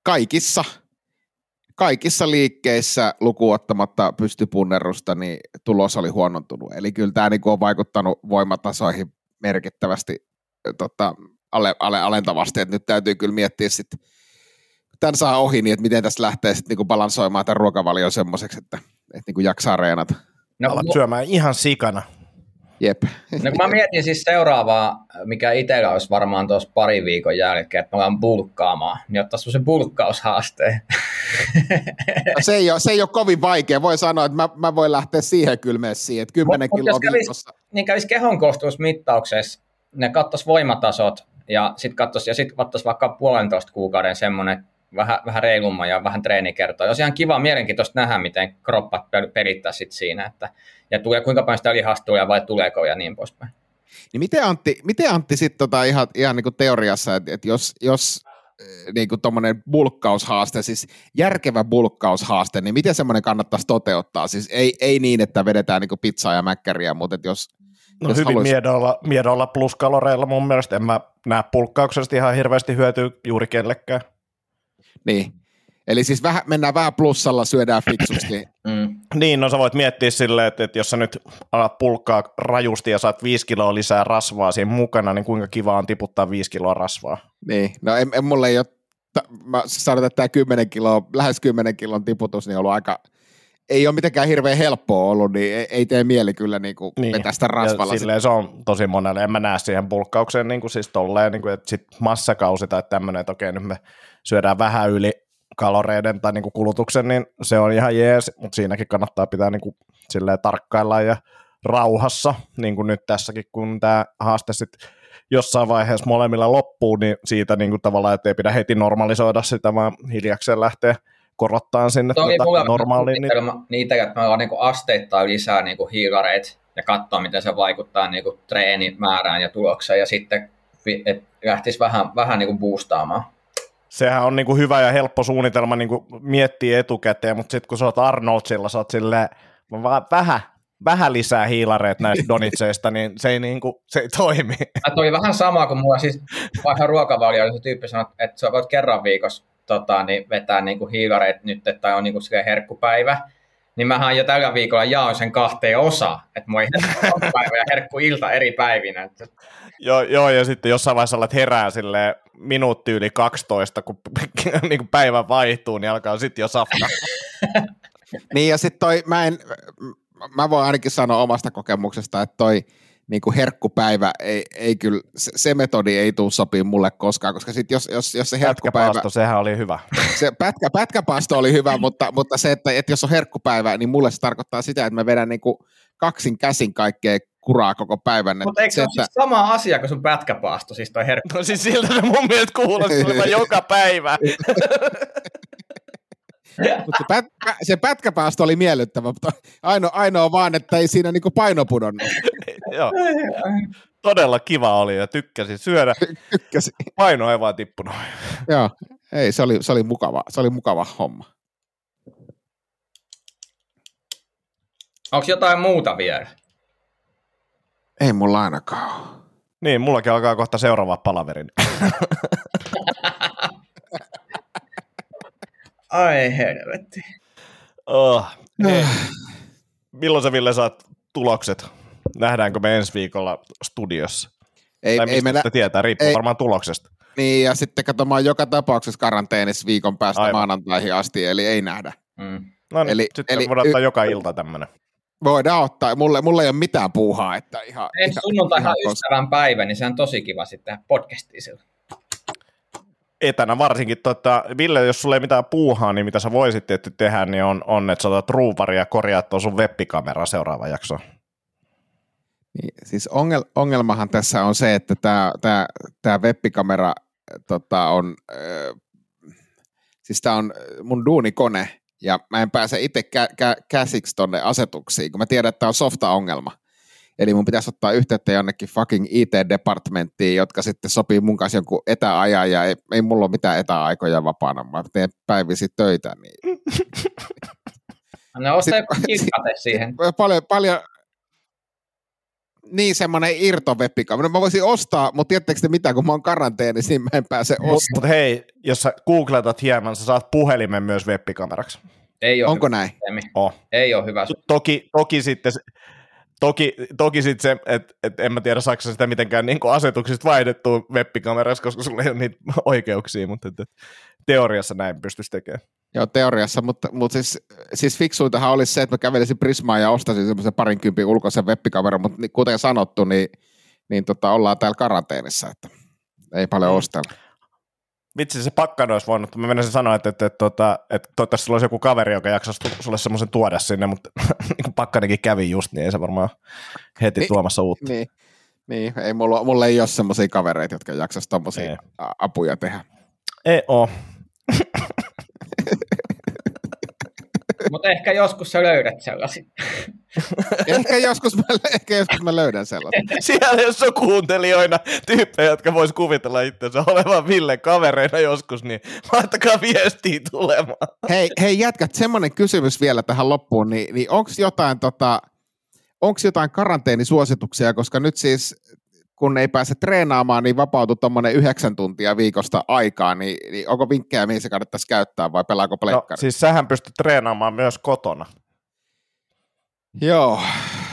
[SPEAKER 3] kaikissa liikkeissä lukuun ottamatta pystypunnerusta, niin tulos oli huonontunut. Eli kyllä tämä niin on vaikuttanut voimatasoihin merkittävästi alentavasti, että nyt täytyy kyllä miettiä sitten, tämän saa ohi, niin että miten tästä lähtee sitten niin balansoimaan tämän ruokavalion semmoiseksi, että niin kuin jaksaa reenata.
[SPEAKER 4] Alat syömään ihan sikana.
[SPEAKER 3] Jep.
[SPEAKER 5] No kun mä mietin siis seuraavaa, mikä itsellä olisi varmaan tuossa pari viikon jälkeen, että me ollaan bulkkaamaan, niin ottaa semmoisen bulkkaushaasteen.
[SPEAKER 3] No se ei ole kovin vaikea. Voi sanoa, että mä voin lähteä siihen kyllä messiin, että 10 kiloa viikossa.
[SPEAKER 5] Niin kävisi kehonkoostumusmittauksessa, ne kattoisi voimatasot ja sitten katsoisi vaikka 1,5 kuukauden semmoinen vähän reilumman ja vähän treenikertoa. Olisi ihan kiva, mielenkiintoista nähdä, miten kroppat pelittää sitten siinä, ja tulee kuinka paljon sitä lihastuja vai tuleeko ja niin poispäin.
[SPEAKER 3] Niin miten Antti sitten ihan niin kuin teoriassa, että jos niin kuin tommoinen bulkkaushaaste, siis järkevä bulkkaushaaste, niin miten semmoinen kannattaisi toteuttaa? Siis ei niin, että vedetään niin kuin pizzaa ja mäkkäriä, mutta jos
[SPEAKER 4] hyvin miedolla pluskaloreilla mun mielestä. En mä näe bulkkauksesta ihan hirveästi hyötyä juuri kellekään.
[SPEAKER 3] Niin. Eli siis mennään vähän plussalla, syödään fiksusti.
[SPEAKER 4] Niin, no sä voit miettiä silleen, että jos sä nyt alat pulkkaa rajusti ja saat 5 kiloa lisää rasvaa siihen mukana, niin kuinka kiva on tiputtaa 5 kiloa rasvaa?
[SPEAKER 3] Niin, no mulle ei ole, mä sanon, että tämä 10 kiloa, lähes 10 kilon tiputus, niin on ollut ei ole mitenkään hirveän helppoa ollut, niin ei tee mieli kyllä niinku vetää sitä rasvalla.
[SPEAKER 4] Silleen se on tosi monelle. En mä näe siihen bulkkaukseen niin kuin siis tolleen, niin kuin, että sit massakausi tai tämmöinen, että okei, nyt me syödään vähän yli kaloreiden tai niin kuin kulutuksen, niin se on ihan jees, mutta siinäkin kannattaa pitää niin kuin silleen tarkkailla ja rauhassa, niin kuin nyt tässäkin, kun tämä haaste sitten jossain vaiheessa molemmilla loppuu, niin siitä niin kuin tavallaan, että ei pidä heti normalisoida sitä, vaan hiljakseen lähteä korottaa sinne normaaliin.
[SPEAKER 5] Niitä, että me ollaan niinku asteittain lisää niinku hiilareita ja katsoa, miten se vaikuttaa niinku treenimäärään ja tulokseen, ja sitten lähtisi vähän niinku boostaamaan.
[SPEAKER 4] Sehän on niinku hyvä ja helppo suunnitelma niinku miettiä etukäteen, mutta sitten kun sä oot Arnoldsilla, sä oot silleen, vaan vähän lisää hiilareita näistä donitseista, niin se ei toimi.
[SPEAKER 5] Tuo oli vähän sama kuin mulla siis vaikka ruokavalio, se tyyppi sanoi, että sä voit kerran viikossa niin vetää niinku hiilareita nyt, tai on niinku herkkupäivä, niin mähän jo tällä viikolla jaoin sen 2 osaan, että mulla ei herkkupäivä ja herkkuilta eri päivinä.
[SPEAKER 4] Joo, ja sitten jossain vaiheessa alat herää silleen minuutti yli 12, kun niin päivä vaihtuu, niin alkaa sitten jo safta.
[SPEAKER 3] Niin ja sitten mä voin ainakin sanoa omasta kokemuksesta, että toi niinku herkkupäivä ei kyllä, se metodi ei tule sopii mulle koskaan, koska sitten jos se herkkupäivä...
[SPEAKER 4] Pätkäpaasto, sehän oli hyvä.
[SPEAKER 3] Se pätkäpaasto oli hyvä, mutta se, että jos on herkkupäivä, niin mulle se tarkoittaa sitä, että mä vedän niinku kaksin käsin kaikkea kuraa koko päivän.
[SPEAKER 5] Mutta eikö se ole siis sama asia kuin sun pätkäpaasto, siis toi herkku?
[SPEAKER 4] No siis siltä se mun mielestä kuulostaa joka päivä.
[SPEAKER 3] Mutta se pätkäpaasto oli miellyttävä, mutta ainoa vaan, että ei siinä niinku paino pudonnut.
[SPEAKER 4] Joo. Todella kiva oli ja tykkäsin syödä.
[SPEAKER 3] Tykkäsin.
[SPEAKER 4] Paino ei vaan tippunut.
[SPEAKER 3] Joo, ei, se oli mukava homma.
[SPEAKER 5] Onko jotain muuta vielä?
[SPEAKER 3] Ei mulla ainakaan ole.
[SPEAKER 4] Niin, mullakin alkaa kohta seuraava palaverin.
[SPEAKER 5] Ai helvetti.
[SPEAKER 4] Milloin sä, Ville, saat tulokset? Nähdäänkö me ensi viikolla studiossa? Tai mistä sitä tietää, riippuu varmaan tuloksesta.
[SPEAKER 3] Niin, ja sitten katsomaan joka tapauksessa karanteenissa viikon päästä maanantaihin asti, eli ei nähdä.
[SPEAKER 4] No niin, sitten voidaan ottaa joka ilta tämmöinen.
[SPEAKER 3] Voidaan ottaa, mulla ei ole mitään puuhaa. Että
[SPEAKER 5] ensi sunnuntaihan ystävän päivä, niin se on tosi kiva sitten tehdä podcastia sillä.
[SPEAKER 4] Etänä varsinkin. Ville, jos sulla ei mitään puuhaa, niin mitä sä voisit tietty tehdä, niin on että sä otat ruuvaria ja korjaat tuon sun web-kameraa seuraava jakso.
[SPEAKER 3] Niin, siis ongelmahan tässä on se, että tämä web-kamera on, siis tämä on mun duunikone, ja mä en pääse itse käsiksi tonne asetuksiin, kun mä tiedän, että tämä on softa-ongelma. Eli mun pitäisi ottaa yhteyttä jonnekin fucking IT-departmenttiin, jotka sitten sopii mun kanssa jonkun etäajan, ja ei mulla ole mitään etäaikoja vapaana, mä teen päivisin töitä. Niin.
[SPEAKER 5] No osta joku kirkate siihen.
[SPEAKER 3] Paljon niin semmoinen irto-webbikamera. Mä voisin ostaa, mutta tiedättekö te mitä, kun mä oon karanteenissa, niin mä en pääse ostamaan.
[SPEAKER 4] Mutta hei, jos sä googletat hieman, sä saat puhelimen myös webbikameraksi.
[SPEAKER 3] Onko näin?
[SPEAKER 5] Ei ole hyvä.
[SPEAKER 4] Toki sitten se, että en mä tiedä, saako sitä mitenkään niin asetuksista vaihdettua web-kamerassa, koska sulla ei ole niitä oikeuksia, mutta teoriassa näin pystyisi tekemään. Joo,
[SPEAKER 3] teoriassa, mutta siis fiksuintahan olisi se, että mä kävelisin Prismaan ja ostaisin semmoisen 20 ulkoisen web-kameran, mutta kuten sanottu, niin ollaan täällä karanteenissa, että ei paljon ostella.
[SPEAKER 4] Vitsi, se pakkano olisi voinut, mä menisin sanoa, että toivottavasti sulla olisi joku kaveri, joka jaksaisi sulle semmoisen tuoda sinne, mutta niin pakkanenkin kävi just, niin ei se varmaan heti tuomassa uutta.
[SPEAKER 3] Niin, ei mulla ei ole semmoisia kavereita, jotka jaksaisi tommosia apuja tehdä.
[SPEAKER 5] Ei oo. Mutta ehkä joskus sä löydät sellaisia.
[SPEAKER 3] ehkä joskus mä löydän sellaisia.
[SPEAKER 4] Siellä jos on kuuntelijoina tyyppejä, jotka vois kuvitella itsensä olevan Villen kavereina joskus, niin laittakaa viestiä tulemaan.
[SPEAKER 3] Hei jätkät, semmoinen kysymys vielä tähän loppuun, niin onko jotain karanteenisuosituksia, koska nyt siis kun ei pääse treenaamaan, niin vapautuu tuommoinen 9 tuntia viikosta aikaa, niin onko vinkkejä, mihin se kannattaisi käyttää vai pelaako pleikkari?
[SPEAKER 4] No siis sähän pystyt treenaamaan myös kotona.
[SPEAKER 3] Joo.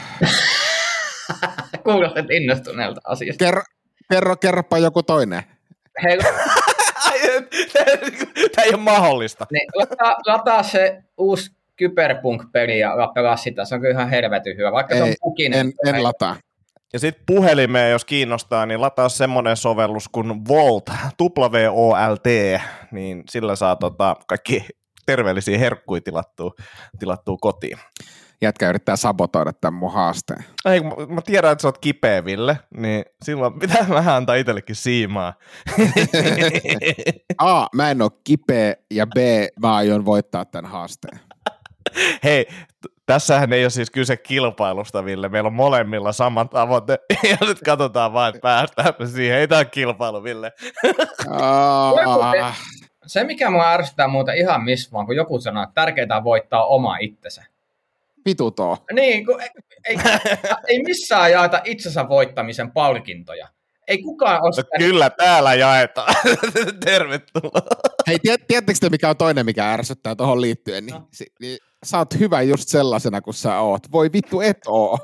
[SPEAKER 5] Kuulostat innostuneelta asiasta.
[SPEAKER 3] Kerropa joku toinen.
[SPEAKER 5] Hei,
[SPEAKER 4] Tämä ei ole mahdollista.
[SPEAKER 5] Niin, lataa se uusi Cyberpunk-peliä ja pelaa sitä, se on kyllä ihan helvetin hyvä, vaikka se on pukinen.
[SPEAKER 3] En lataa.
[SPEAKER 4] Ja sitten puhelimeen, jos kiinnostaa, niin lataa semmoinen sovellus kuin Volt, WOLT, niin sillä saa kaikki terveellisiä herkkuja tilattua kotiin.
[SPEAKER 3] Jätkä yrittää sabotoida tämän mun haasteen.
[SPEAKER 4] Ei, mä tiedän, että sä oot kipeä, Ville, niin silloin pitää vähän antaa itsellekin siimaa.
[SPEAKER 3] A, mä en ole kipeä, ja B, mä aion voittaa tämän haasteen.
[SPEAKER 4] Hei, tässähän ei ole siis kyse kilpailusta, Ville. Meillä on molemmilla sama tavoite. Ja nyt katsotaan vaan, että päästään siihen. Ei tämä kilpailu, Ville.
[SPEAKER 5] Se, mikä mua ärsyttää muuten ihan missä vaan, kun joku sanoo, että tärkeintä on voittaa oma itsensä.
[SPEAKER 3] Vitutoo.
[SPEAKER 5] Niin, kun ei missään jaeta itsensä voittamisen palkintoja. Ei kukaan ole sitä...
[SPEAKER 4] Kyllä täällä jaetaan. Tervetuloa.
[SPEAKER 3] Hei, tiedättekö te, mikä on toinen, mikä ärsyttää tuohon liittyen? Niin, sä oot hyvä just sellaisena, kuin sä oot. Voi vittu, et oo.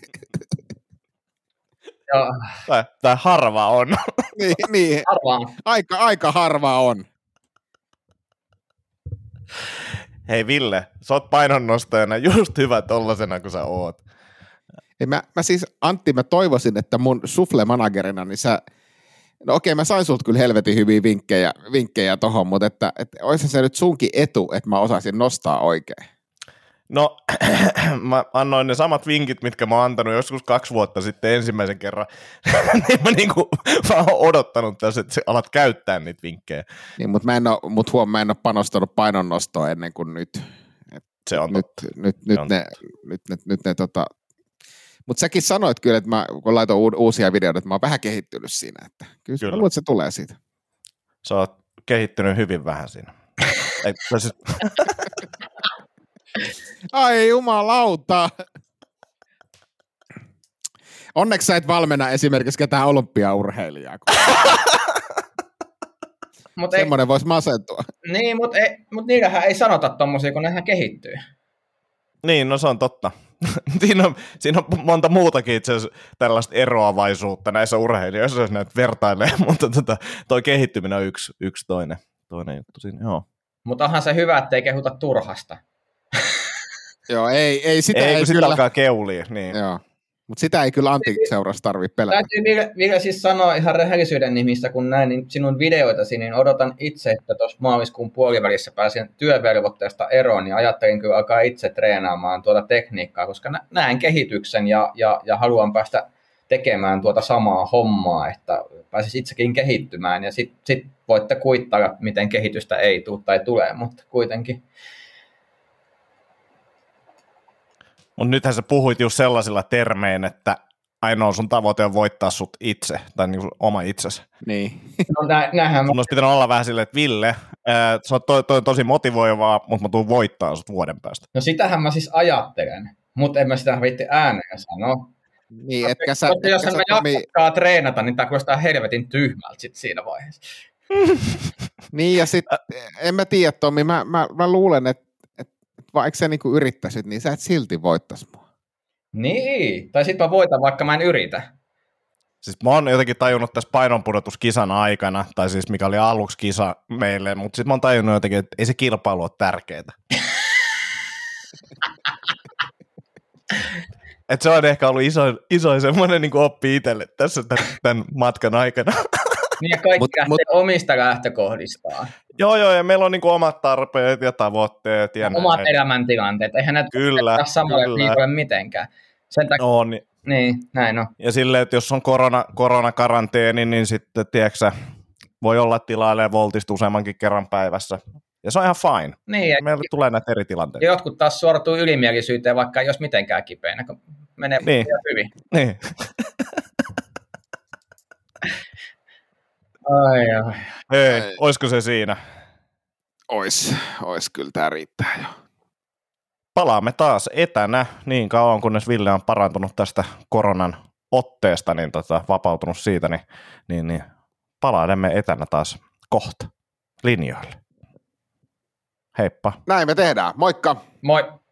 [SPEAKER 4] Tai harva on.
[SPEAKER 3] niin.
[SPEAKER 5] Harva on.
[SPEAKER 3] Aika harva on.
[SPEAKER 4] Hei Ville, sä oot painonnostajana just hyvä tollasena kuin sä oot.
[SPEAKER 3] Mä siis, Antti, mä toivoisin, että mun sufle-managerina, niin sä, no okei, mä sain sulta kyllä helvetin hyviä vinkkejä tohon, mutta että olisi se nyt sunkin etu, että mä osaisin nostaa oikein.
[SPEAKER 4] No, mä annoin ne samat vinkit, mitkä mä oon antanut joskus 2 vuotta sitten ensimmäisen kerran, niin mä oon odottanut tässä, että sä alat käyttää niitä vinkkejä.
[SPEAKER 3] Niin, mutta mä en ole panostanut painonnostoa ennen kuin nyt.
[SPEAKER 4] Se on
[SPEAKER 3] nyt ne mutta säkin sanoit kyllä, että kun laitoin uusia videoita, että mä oon vähän kehittynyt siinä, että kyllä. Mä luulen, että se tulee siitä.
[SPEAKER 4] Sä oot kehittynyt hyvin vähän siinä.
[SPEAKER 3] Ai jumalauta. Onneksi sä et valmenna esimerkiksi ketään olympiaurheilijaa. Semmoinen voisi masentua.
[SPEAKER 5] Niin, mutta niillähän ei sanota tommosia, kun nehän kehittyy.
[SPEAKER 4] Niin, no se on totta. Siinä on monta muutakin itse asiassa tällaista eroavaisuutta näissä urheilijoissa, jos näitä vertailee, mutta toi kehittyminen on yksi toinen juttu siinä, joo.
[SPEAKER 5] Mutta onhan se hyvä, ettei kehuta turhasta.
[SPEAKER 3] Joo, ei sitä
[SPEAKER 4] ei
[SPEAKER 3] kyllä.
[SPEAKER 4] Sitä alkaa keulia, niin.
[SPEAKER 3] Joo. Mutta sitä ei kyllä Antti-seurassa tarvitse pelätä.
[SPEAKER 5] Täytyy vielä siis sanoa ihan rehellisyyden nimissä, kun näin niin sinun videoitasi, niin odotan itse, että tuossa maaliskuun puolivälissä pääsen työvelvoitteesta eroon, niin ajattelin kyllä alkaa itse treenaamaan tuota tekniikkaa, koska näen kehityksen ja haluan päästä tekemään tuota samaa hommaa, että pääsis itsekin kehittymään, ja sit voitte kuittailla, miten kehitystä ei tule tai tulee, mutta kuitenkin.
[SPEAKER 4] Mutta nythän sä puhuit just sellaisilla termein, että ainoa sun tavoite on voittaa sut itse, tai niin oma itsesi.
[SPEAKER 3] Niin.
[SPEAKER 5] No näinhän.
[SPEAKER 4] Sun olisi pitänyt olla vähän silleen, että Ville, se on tosi motivoivaa, mutta mä tuun voittaa sut vuoden päästä.
[SPEAKER 5] No sitähän mä siis ajattelen, mutta en mä sitä viitti ääneen sanoa.
[SPEAKER 3] Niin,
[SPEAKER 5] jos mä jaksaa treenata, niin tää kuulostaa helvetin tyhmältä sit siinä vaiheessa.
[SPEAKER 3] Niin, ja sit, en mä tiedä, Tommi, mä luulen, että vaikka sä niinku yrittäisit, niin sä et silti voittaisi mua.
[SPEAKER 5] Niin, tai sit mä voitan, vaikka mä en yritä.
[SPEAKER 4] Siis mä oon jotenkin tajunnut tässä painonpudotuskisan aikana, tai siis mikä oli aluksi kisa meille, mutta sit mä oon tajunnut jotenkin, että ei se kilpailu ole tärkeää. Että se on ehkä ollut iso semmoinen niin oppi itselle tässä tämän matkan aikana.
[SPEAKER 5] Niin ja kaikki lähtee omista lähtökohdistaan.
[SPEAKER 4] Joo, ja meillä on niin omat tarpeet ja tavoitteet. Ja
[SPEAKER 5] omat elämäntilanteet, eihän ne ole samalle viikolle mitenkään. Sen takia, niin, näin on.
[SPEAKER 4] Ja silleen, että jos on koronakaranteeni, niin sitten, tiedätkö, voi olla tilailee Voltista useammankin kerran päivässä. Ja se on ihan fine.
[SPEAKER 5] Niin,
[SPEAKER 4] meillä tulee näitä eri tilanteita.
[SPEAKER 5] Ja jotkut taas suorituu ylimielisyyteen, vaikka ei olisi mitenkään kipeänä, kun menee
[SPEAKER 4] niin.
[SPEAKER 5] hyvin.
[SPEAKER 4] Niin.
[SPEAKER 5] Ai.
[SPEAKER 4] Ei, olisiko se siinä?
[SPEAKER 3] Ois kyllä, tää riittää jo.
[SPEAKER 4] Palaamme taas etänä niin kauan, kunnes Ville on parantunut tästä koronan otteesta, niin vapautunut siitä, niin palailemme etänä taas kohta linjoille. Heippa.
[SPEAKER 3] Näin me tehdään. Moikka.
[SPEAKER 5] Moi.